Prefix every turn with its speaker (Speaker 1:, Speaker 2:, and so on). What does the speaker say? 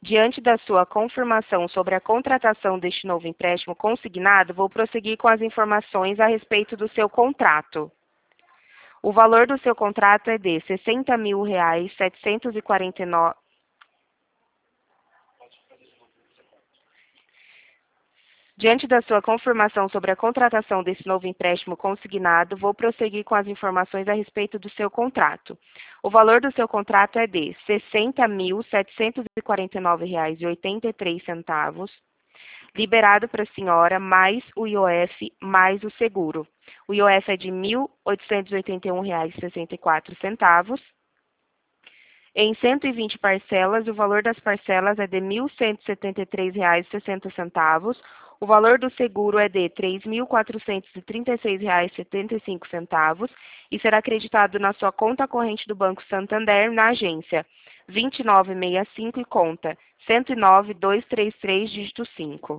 Speaker 1: Diante da sua confirmação sobre a contratação deste novo empréstimo consignado, vou prosseguir com as informações a respeito do seu contrato. O valor do seu contrato é de R$ 60.749. Diante da sua confirmação sobre a contratação desse novo empréstimo consignado, vou prosseguir com as informações a respeito do seu contrato. O valor do seu contrato é de R$ 60.749,83, liberado para a senhora, mais o IOF, mais o seguro. O IOF é de R$ 1.881,64. Em 120 parcelas, o valor das parcelas é de R$ 1.173,60. O valor do seguro é de R$ 3.436,75 e será acreditado na sua conta corrente do Banco Santander, na agência 2965 e conta 109233, dígito 5.